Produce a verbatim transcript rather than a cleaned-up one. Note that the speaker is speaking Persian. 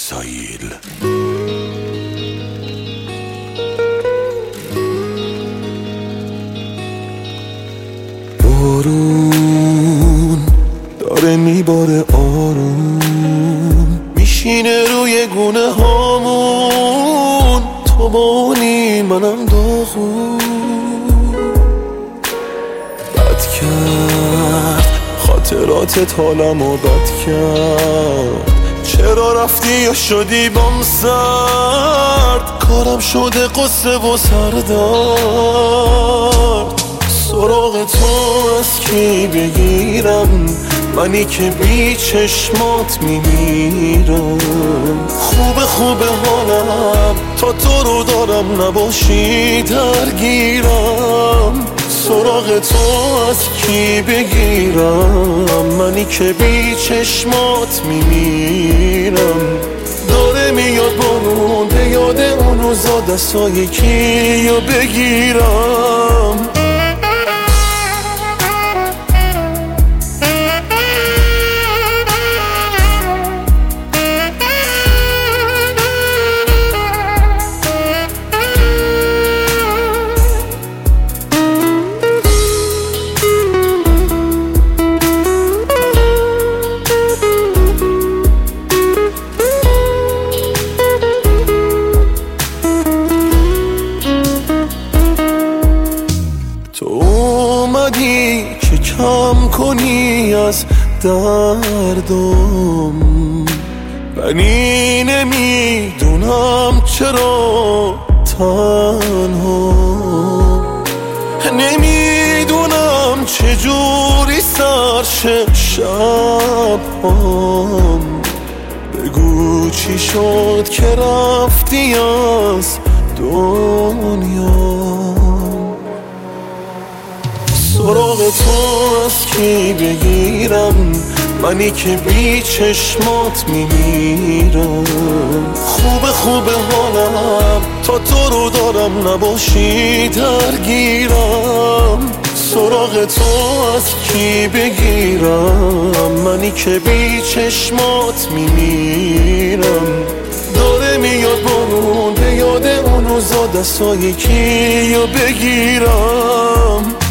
وسایل. بارون داره میباره آروم، میشینه روی گونه هامون، تو بانی منم داغون. بد کرد خاطراتت حالمو بد کرد، چرا رفتی یا شدی بام سرد، کارم شده قصه و سردرد. سراغ تو از کی بگیرم، منی که بی چشمات میمیرم. خوبه خوبه حالم تا تو رو دارم، نباشی درگیرم. سراغ تو از کی بگیرم، منی که بی چشمات میمیرم. داره میاد بارون، به یاد اون روزا دستای کیو بگیرم. تو اومدی که کم کنی از دردم، ولی نمیدونم چرا تنها، نمیدونم چجوری سرشه شبام. بگو چی شد که رفتی از دنیا. سراغ تو از کی بگیرم، منی که بی چشمات میمیرم. خوبه خوبه حالم تا تو رو دارم، نباشی درگیرم. سراغ تو از کی بگیرم، منی که بی چشمات میمیرم. داره میاد بارون، به یاد اون روزا دستای کیو بگیرم.